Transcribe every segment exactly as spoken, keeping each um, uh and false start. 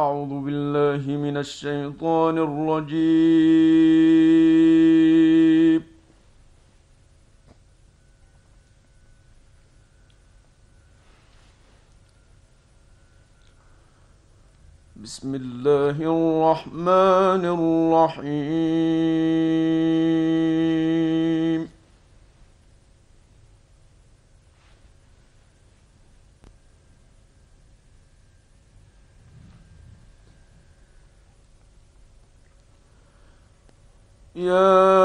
أعوذ بالله من الشيطان الرجيم. بسم الله الرحمن الرحيم. يا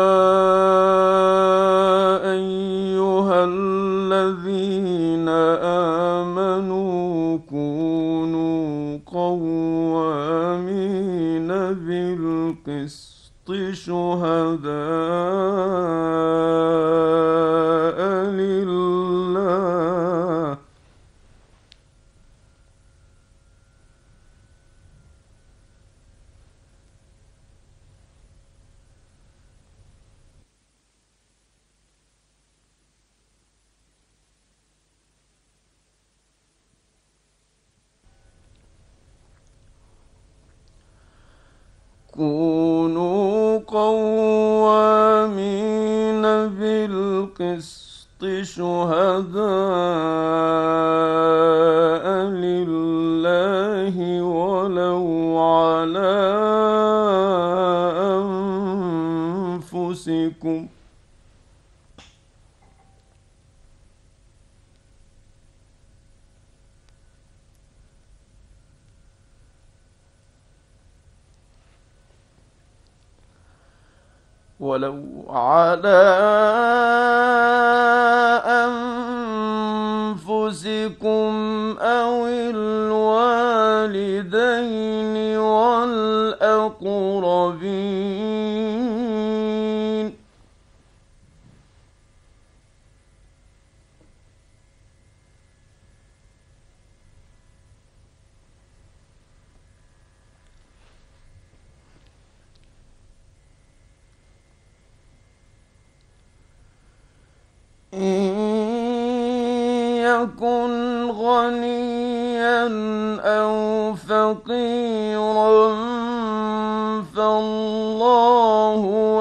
أيها الذين آمنوا كونوا قوامين بالقسط شهداء لله كونوا قوامين بالقسط شهداء لله ولو على أنفسكم ولو على أنفسكم أو الوالدين والأقربين إن يكن غنيا أو فقيرا فالله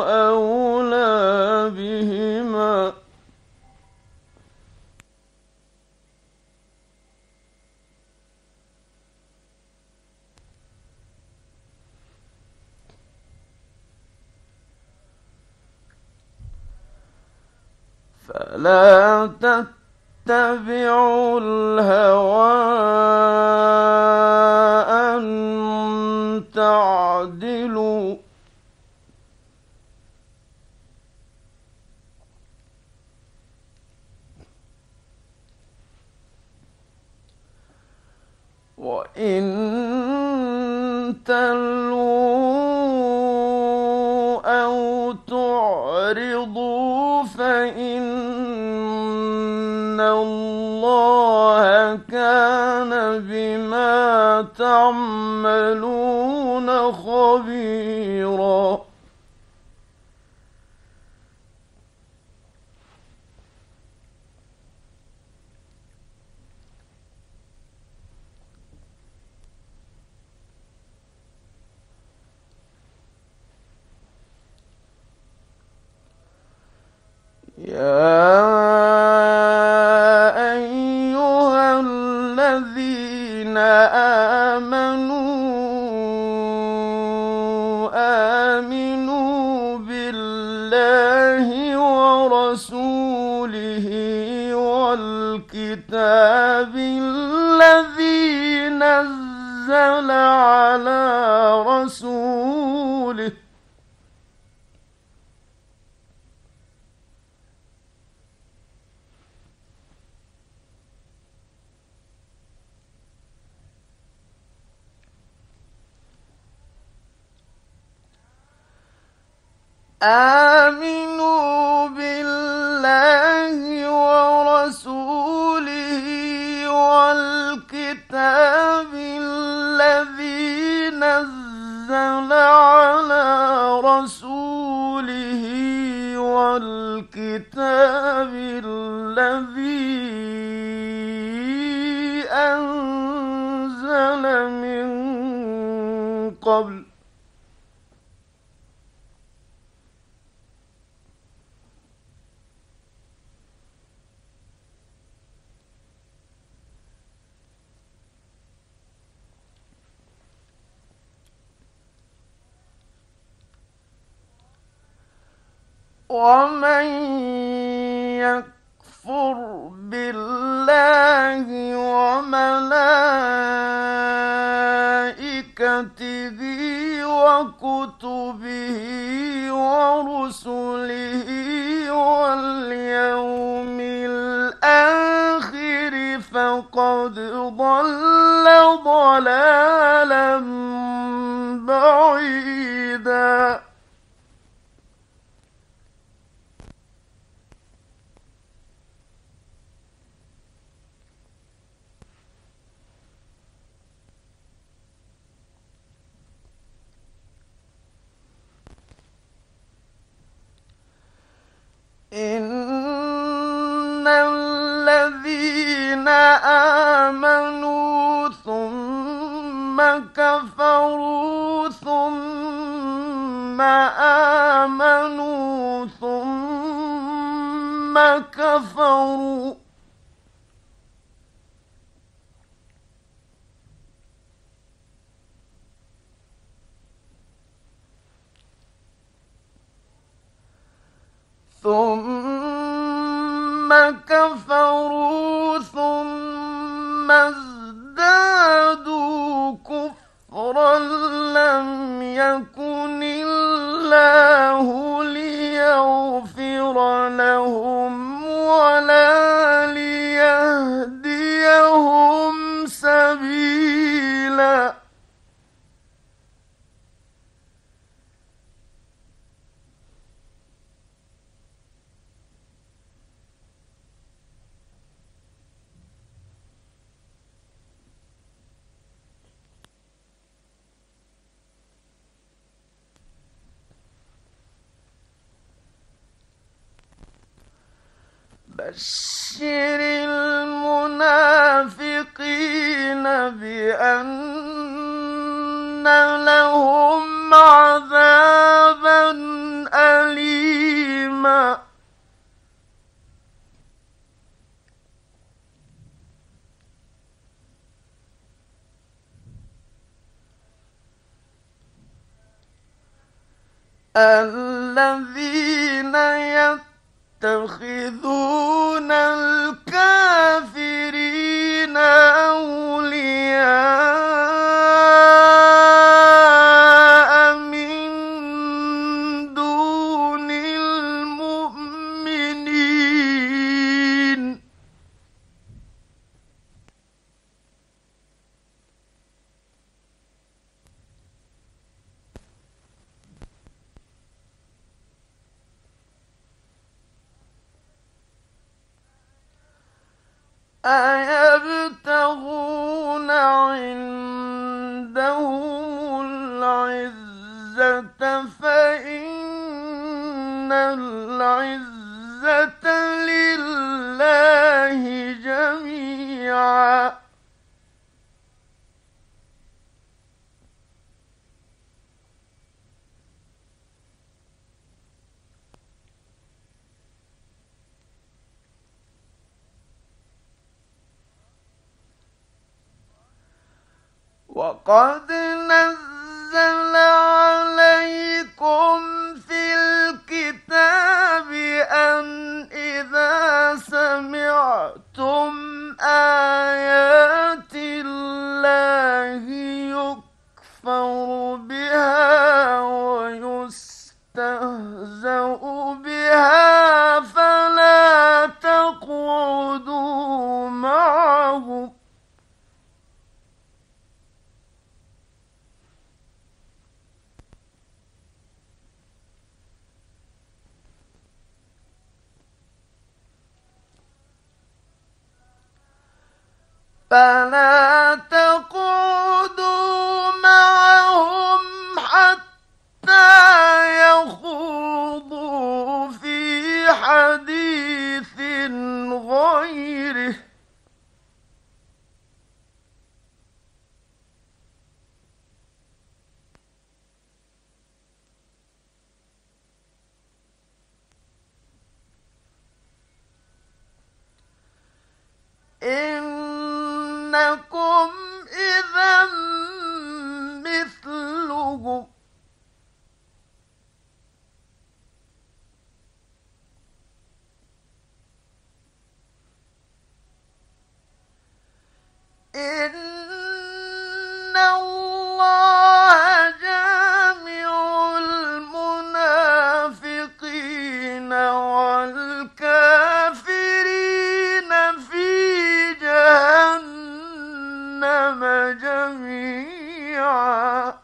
أولى بهما فلا تتبعوا الهوى أن تعدلوا وإن تلووا أو تعرضوا فإن الله كان بما تعملون خبيرا يا أيها الذين آمنوا آمنوا بالله ورسوله والكتاب الذي نزل على رسوله آمنوا بالله ورسوله والكتاب الذي نزل على رسوله والكتاب الذي أنزل من قبل ومن يكفر بالله وملائكته وكتبه ورسله واليوم الآخر فقد ضل ضلالا بعيدا. إن الذين آمنوا ثم كفروا ثم آمنوا ثم كفروا ثم كفروا ثم ازدادوا كفرا لم يكن الله ليغفر لهم ولا ليهديهم سبيلا. بشر المنافقين بأن لهم عذابا أليما. الذين يتخذون الكافرين أولياء من دون المؤمنين. أيبتغون عندهم العزة فإن العزة لله جميعا. وقد نزل عليكم في الكتاب أن إذا سمعتم آيات الله يكفر بها ويستهزأ بها فلا تقعدوا معهم فلا تقعدوا معهم حتى يخوضوا في حديث غيره إنكم إذا مثلهم إن الله جامع المنافقين والكافرين في جهنم جميعا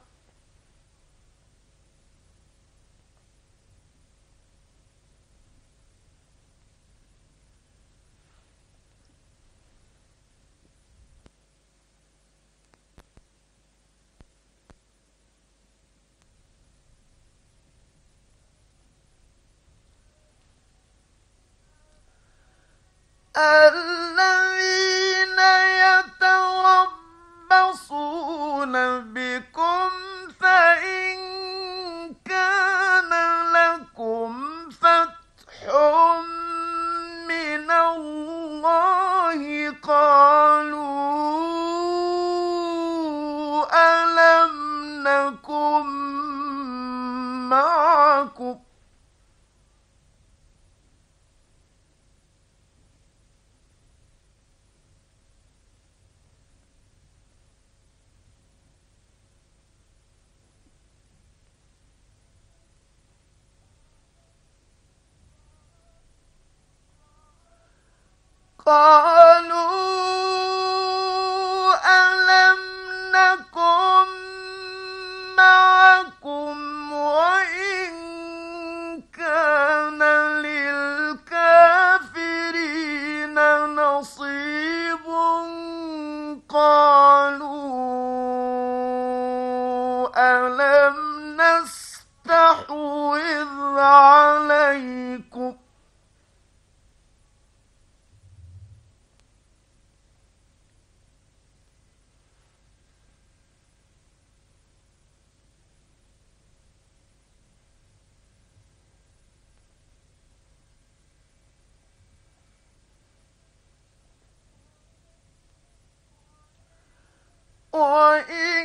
الذين يتربصون بكم فإن كان لكم فتح من الله قالوا ألم نكن معكم قالوا ألم نكن معكم وإن كان للكافرين نصيب قالوا ألم نستحوذ عليكم وإن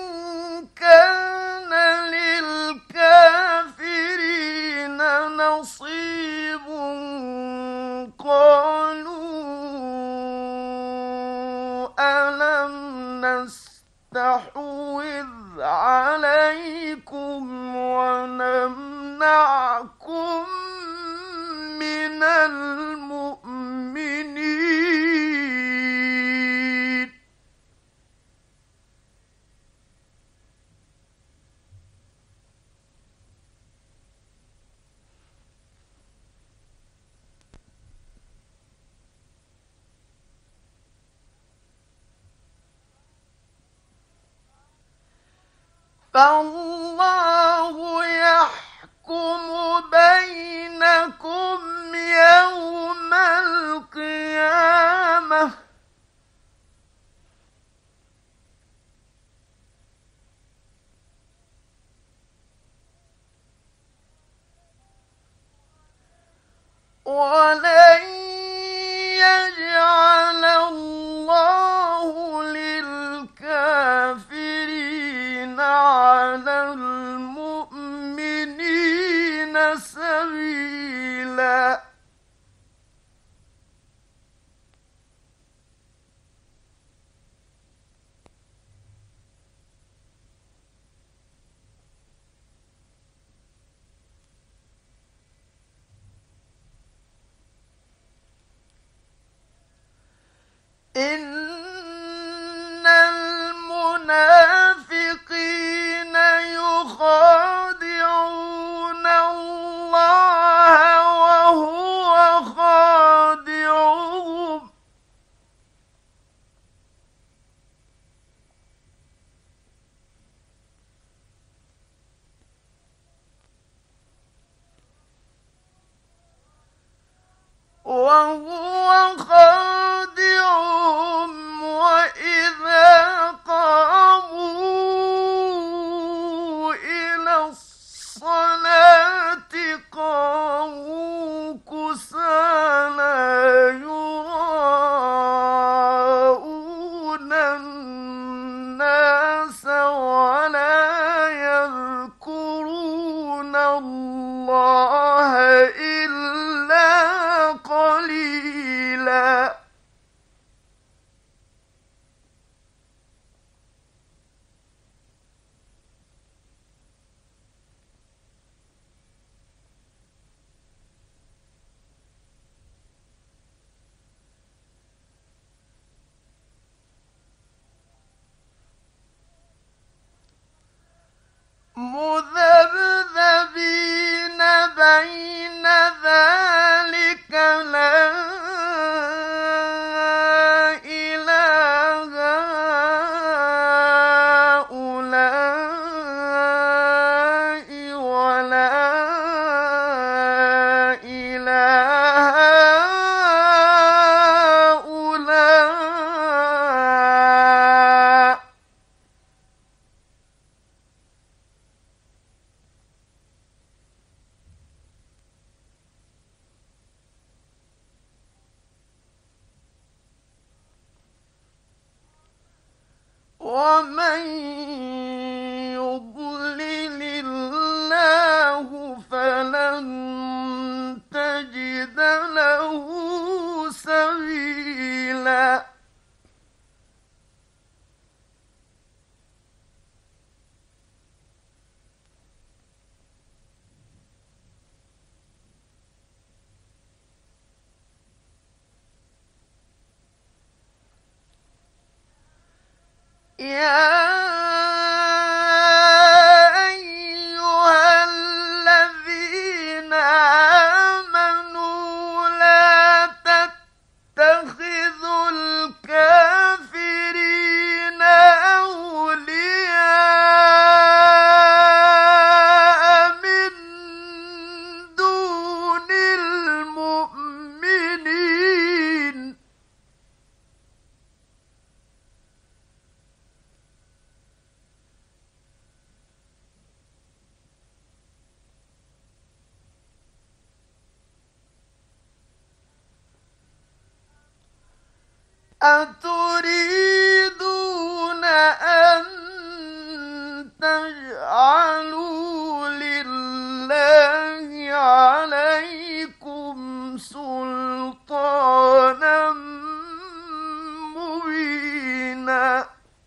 كان للكافرين نصيب قالوا ألم نستحوذ عليكم ونمنعكم من المؤمنين فالله يحكم بينكم يوم القيامة ولن يجعل الله للكافرين على المؤمنين سبيلا إن المنافقين يخادعون الله وهو خادعهم وهو خادعهم وإذا قاموا إلى الصلاة قاموا كسالى يراءون ومن يضلل الله فلن تجد له سبيلا. يا أيها الذين آمنوا لا تتخذوا الكافرين أولياء من دون المؤمنين. أتريدون أن تجعلوا لله عليكم سلطانا مبينا.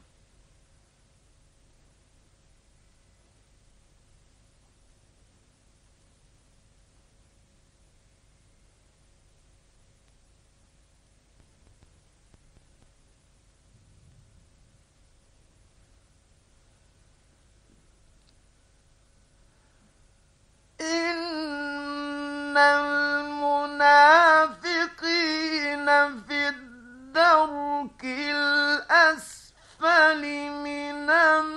إن المنافقين في الدرك الأسفل من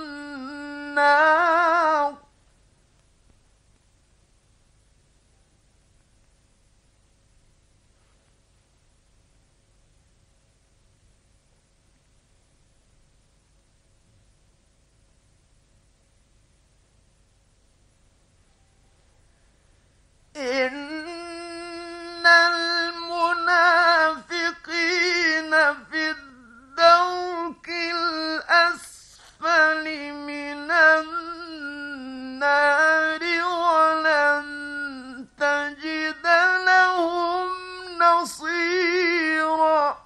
النار. إن المنافقين في الدرك الأسفل من النار ولن تجد لهم نصيرا.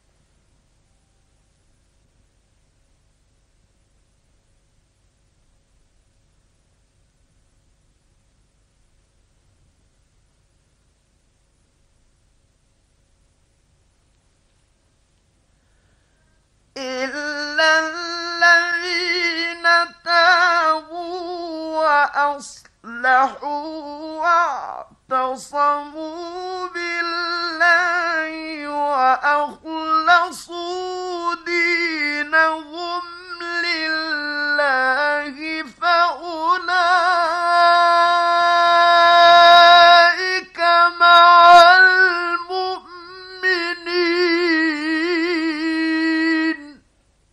إلا الذين تابوا وأصلحوا واعتصموا بالله وأخلصوا دينهم لله فأولئك مع المؤمنين.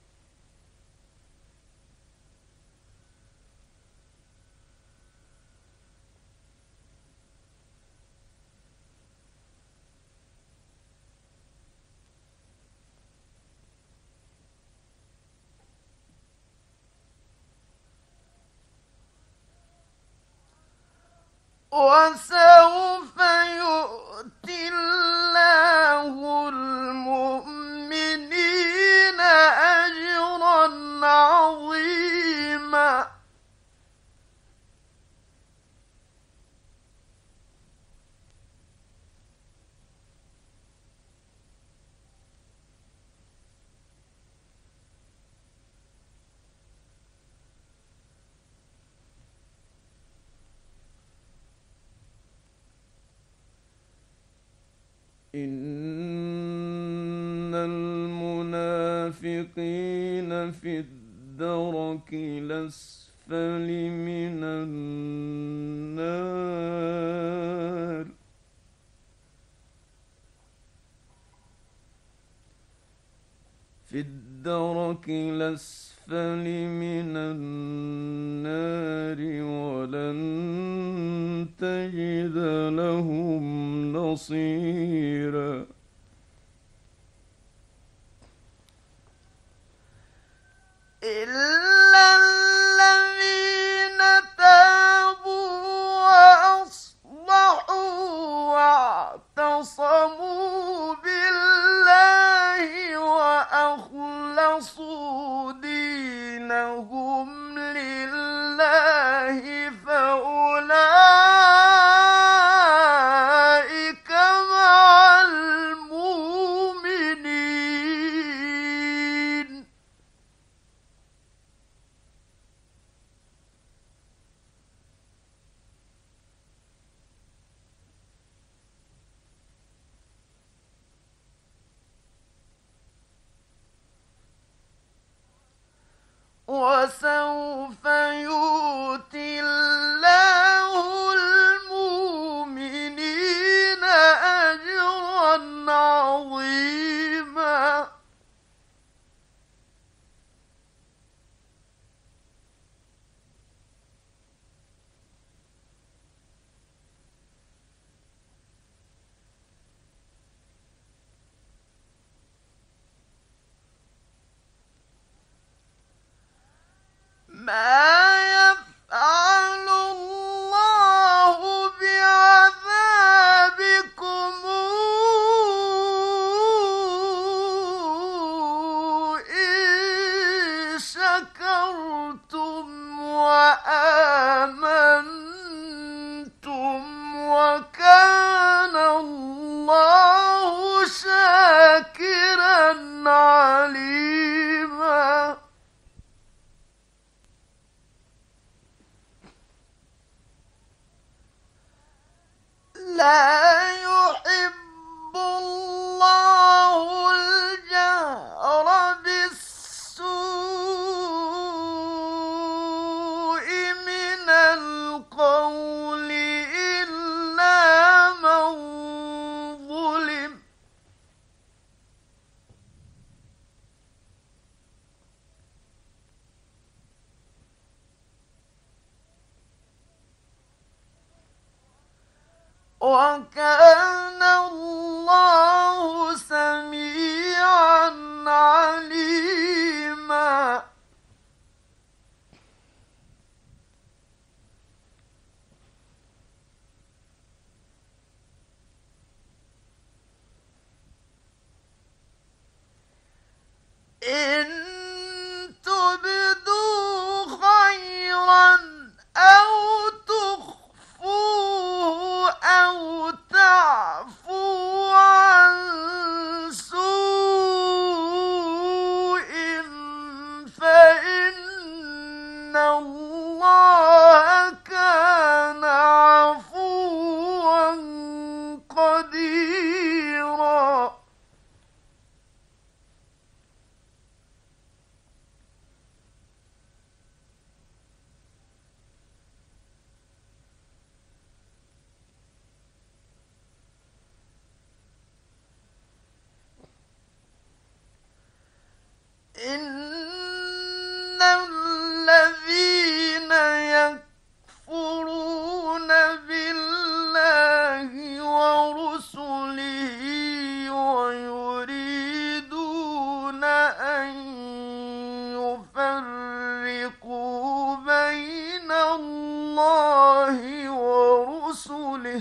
وسوف يؤتي الله المؤمنين أجرا عظيما. إن المنافقين في الدرك الأسفل من النار في الدرك الأسفل من النار ولن تجد لهم نصيرا. وسوف يؤتي الله المؤمنين أجرا عظيما. ما يفعل الله بعذابكم إن شكرتم وآمنتم وكان الله شاكرا عليما. لا يحب الله الجهر بالسوء من القول إلا من ظلم. وكان الله سميعا عليما. إن تبدوا خيرا أو تخفوه أو تعفو عن سوء فإن الله كان عفوا قديرا. إن الذين يكفرون بالله ورسله ويريدون أن يفرقوا بين الله ورسله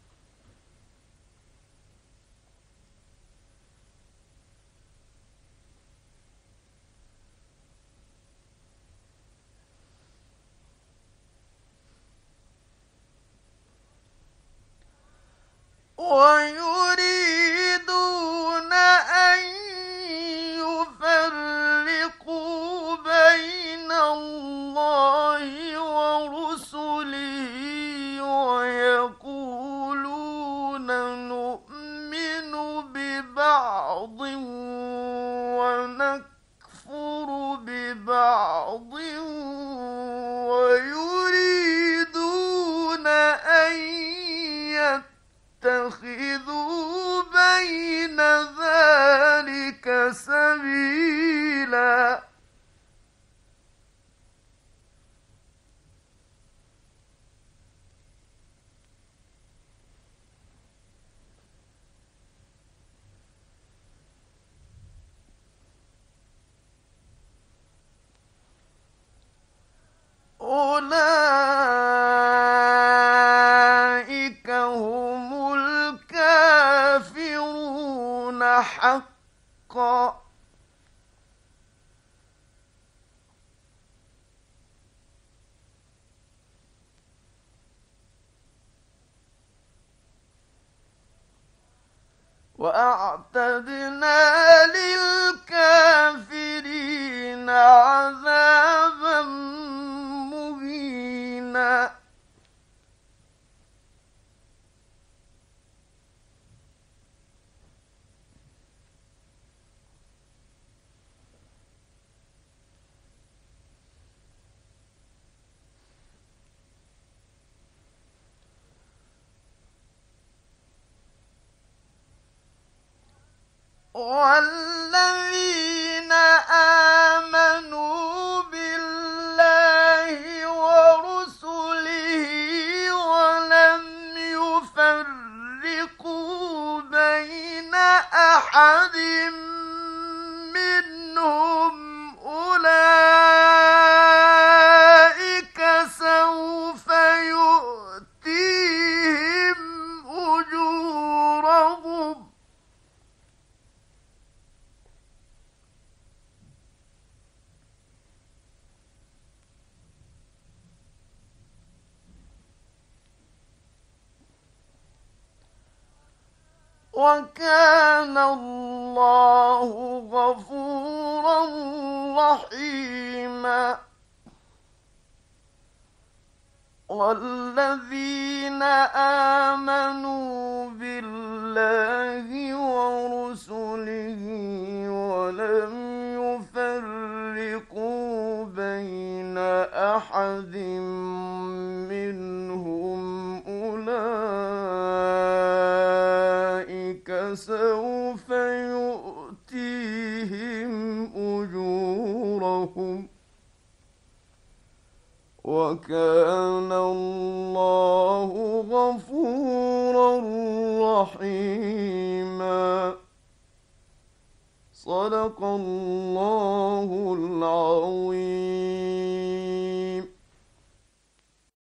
ويريدون أن يفرقوا بين الله ورسله ويقولون نؤمن ببعض ونكفر ببعض ويريدون أن اتخذوا بين ذلك سبيلا. أولئك هم الكافرون حقا. وأعتدنا للكافرين عذابا مهينا. والذين آمنوا بالله ورسله ولم يفرقوا بين أحد منهم أولئك سوف يؤتيهم أجورهم وكان الله غفورا رحيما والذين آمنوا بالله ورسله ولم يفرقوا بين أحد منهم أولئك سوف يؤتيهم أجورهم وكان الله غفورا رحيما. صدق الله العظيم.